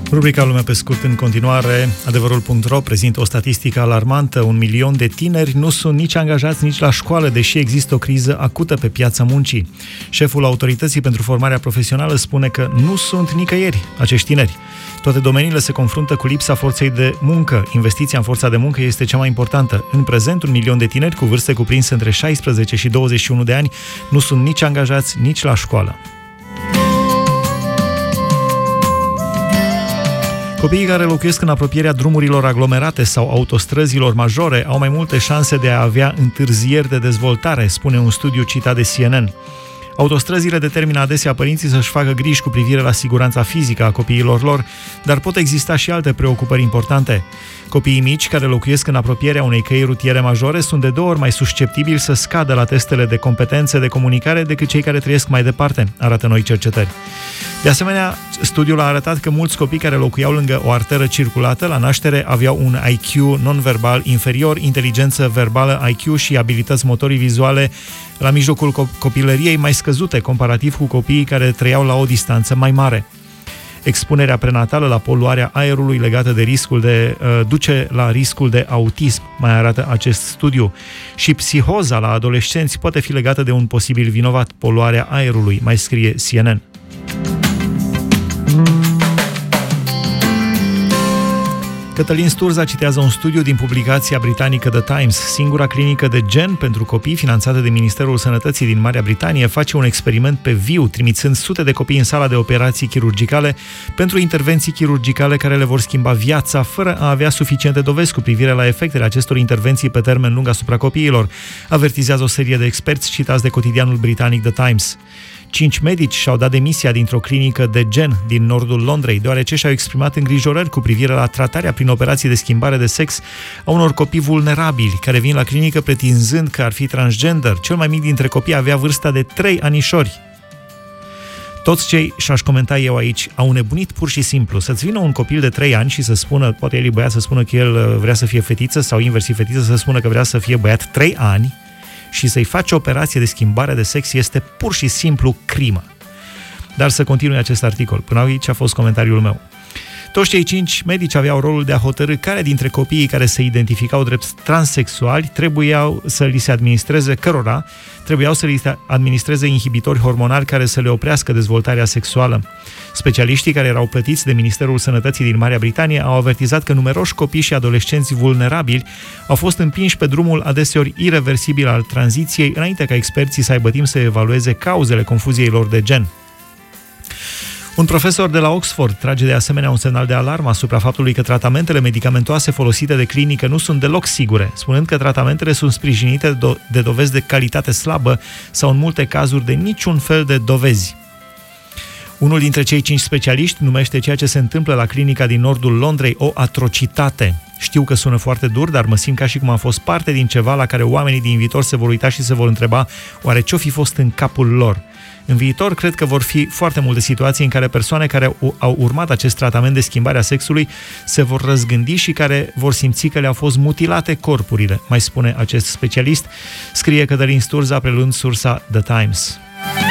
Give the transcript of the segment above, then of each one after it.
Rubrica Lumea pe scurt în continuare. Adevărul.ro prezintă o statistică alarmantă. 1 milion de tineri nu sunt nici angajați, nici la școală, deși există o criză acută pe piața muncii. Șeful Autorității pentru Formarea Profesională spune că nu sunt nicăieri acești tineri. Toate domeniile se confruntă cu lipsa forței de muncă. Investiția în forța de muncă este cea mai importantă. În prezent, 1 milion de tineri cu vârste cuprinse între 16 și 21 de ani nu sunt nici angajați, nici la școală. Copiii care locuiesc în apropierea drumurilor aglomerate sau autostrăzilor majore au mai multe șanse de a avea întârzieri de dezvoltare, spune un studiu citat de CNN. Autostrăzile determină adesea părinții să-și facă griji cu privire la siguranța fizică a copiilor lor, dar pot exista și alte preocupări importante. Copiii mici care locuiesc în apropierea unei căi rutiere majore sunt de 2 ori mai susceptibili să scadă la testele de competențe de comunicare decât cei care trăiesc mai departe, arată noi cercetări. De asemenea, studiul a arătat că mulți copii care locuiau lângă o arteră circulată la naștere aveau un IQ non-verbal inferior, inteligență verbală IQ și abilități motorii vizuale la mijlocul copilăriei mai scăzute comparativ cu copiii care trăiau la o distanță mai mare. Expunerea prenatală la poluarea aerului legată de riscul duce la riscul de autism, mai arată acest studiu. Și psihoza la adolescenți poate fi legată de un posibil vinovat, poluarea aerului, mai scrie CNN. Cătălin Sturza citează un studiu din publicația britanică The Times. Singura clinică de gen pentru copii finanțată de Ministerul Sănătății din Marea Britanie face un experiment pe viu, trimițând sute de copii în sala de operații chirurgicale pentru intervenții chirurgicale care le vor schimba viața, fără a avea suficiente dovezi cu privire la efectele acestor intervenții pe termen lung asupra copiilor, avertizează o serie de experți citați de cotidianul britanic The Times. 5 medici și-au dat demisia dintr-o clinică de gen din nordul Londrei, deoarece și-au exprimat îngrijorări cu privire la tratarea prin operații de schimbare de sex a unor copii vulnerabili, care vin la clinică pretinzând că ar fi transgender. Cel mai mic dintre copii avea vârsta de 3 anișori. Toți cei, și-aș comenta eu aici, au nebunit pur și simplu. Să-ți vină un copil de 3 ani și să spună, poate el e băiat, să spună că el vrea să fie fetiță, sau invers, fetiță să spună că vrea să fie băiat 3 ani, și să-i faci o operație de schimbare de sex este pur și simplu crimă. Dar să continui acest articol. Până aici a fost comentariul meu. Toți cei 5 medici aveau rolul de a hotărî care dintre copiii care se identificau drept transexuali trebuiau să li se administreze inhibitori hormonali care să le oprească dezvoltarea sexuală. Specialiștii care erau plătiți de Ministerul Sănătății din Marea Britanie au avertizat că numeroși copii și adolescenți vulnerabili au fost împinși pe drumul adeseori ireversibil al tranziției, înainte ca experții să aibă timp să evalueze cauzele confuziei lor de gen. Un profesor de la Oxford trage de asemenea un semnal de alarmă asupra faptului că tratamentele medicamentoase folosite de clinică nu sunt deloc sigure, spunând că tratamentele sunt sprijinite de dovezi de calitate slabă sau în multe cazuri de niciun fel de dovezi. Unul dintre cei 5 specialiști numește ceea ce se întâmplă la clinica din nordul Londrei o atrocitate. Știu că sună foarte dur, dar mă simt ca și cum am fost parte din ceva la care oamenii din viitor se vor uita și se vor întreba oare ce-o fi fost în capul lor. În viitor, cred că vor fi foarte multe situații în care persoane care au urmat acest tratament de schimbare a sexului se vor răzgândi și care vor simți că le-au fost mutilate corpurile, mai spune acest specialist, scrie Cătălin Sturza preluând sursa The Times.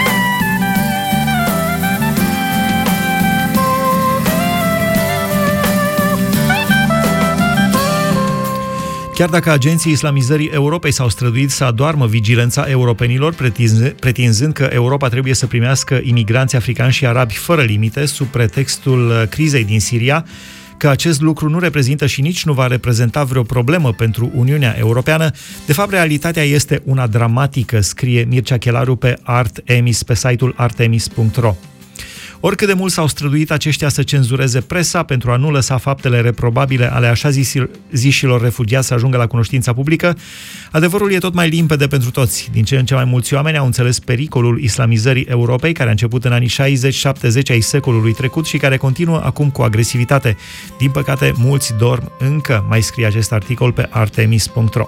Chiar dacă agenții islamizării Europei s-au străduit să adoarmă vigilența europenilor, pretinzând că Europa trebuie să primească imigranți africani și arabi fără limite, sub pretextul crizei din Siria, că acest lucru nu reprezintă și nici nu va reprezenta vreo problemă pentru Uniunea Europeană, de fapt realitatea este una dramatică, scrie Mircea Chelaru pe site-ul artemis.ro. Oricât de mult s-au străduit aceștia să cenzureze presa pentru a nu lăsa faptele reprobabile ale așa zișilor refugiați să ajungă la cunoștința publică, adevărul e tot mai limpede pentru toți. Din ce în ce mai mulți oameni au înțeles pericolul islamizării Europei, care a început în anii 60-70 ai secolului trecut și care continuă acum cu agresivitate. Din păcate, mulți dorm încă, mai scrie acest articol pe artemis.ro.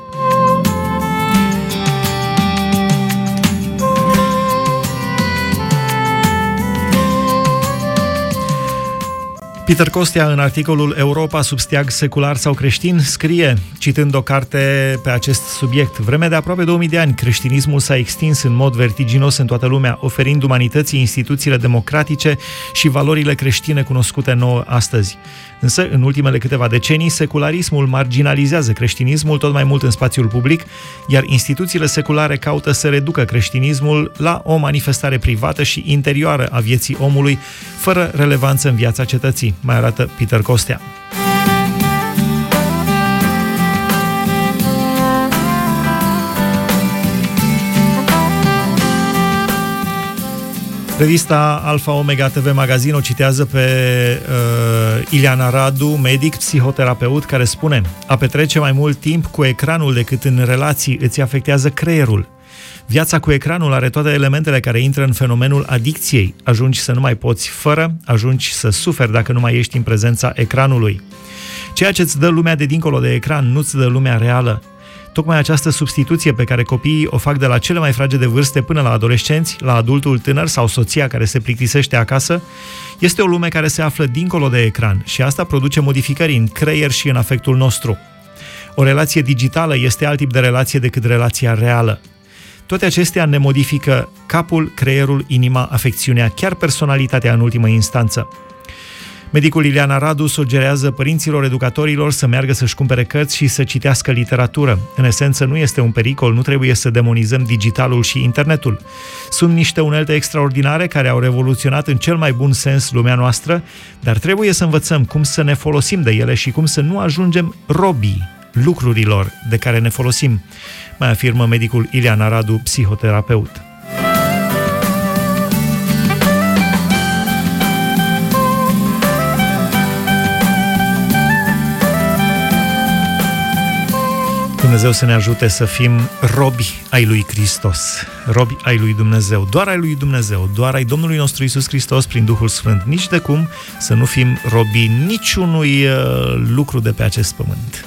Peter Costea, în articolul Europa sub steag secular sau creștin, scrie: Citând o carte pe acest subiect, vreme de aproape 2000 de ani, creștinismul s-a extins în mod vertiginos în toată lumea, oferind umanității instituțiile democratice și valorile creștine cunoscute nouă astăzi. Însă, în ultimele câteva decenii, secularismul marginalizează creștinismul tot mai mult în spațiul public, iar instituțiile seculare caută să reducă creștinismul la o manifestare privată și interioară a vieții omului, fără relevanță în viața cetății, mai arată Peter Costea. Revista Alfa Omega TV Magazin o citează pe Ileana Radu, medic, psihoterapeut, care spune: a petrece mai mult timp cu ecranul decât în relații îți afectează creierul. Viața cu ecranul are toate elementele care intră în fenomenul adicției. Ajungi să nu mai poți fără, ajungi să suferi dacă nu mai ești în prezența ecranului. Ceea ce îți dă lumea de dincolo de ecran nu-ți dă lumea reală. Tocmai această substituție pe care copiii o fac de la cele mai fragede vârste până la adolescenți, la adultul tânăr sau soția care se plictisește acasă, este o lume care se află dincolo de ecran și asta produce modificări în creier și în afectul nostru. O relație digitală este alt tip de relație decât relația reală. Toate acestea ne modifică capul, creierul, inima, afecțiunea, chiar personalitatea în ultimă instanță. Medicul Ileana Radu sugerează părinților, educatorilor să meargă să-și cumpere cărți și să citească literatură. În esență, nu este un pericol, nu trebuie să demonizăm digitalul și internetul. Sunt niște unelte extraordinare care au revoluționat în cel mai bun sens lumea noastră, dar trebuie să învățăm cum să ne folosim de ele și cum să nu ajungem robii lucrurilor de care ne folosim, mai afirmă medicul Ileana Radu, psihoterapeut. Dumnezeu să ne ajute să fim robi ai lui Hristos, robi ai lui Dumnezeu, doar ai lui Dumnezeu, doar ai Domnului nostru Iisus Hristos prin Duhul Sfânt. Nici de cum să nu fim robii niciunui lucru de pe acest pământ.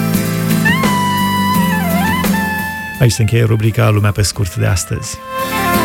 Aici se încheie rubrica Lumea pe scurt de astăzi.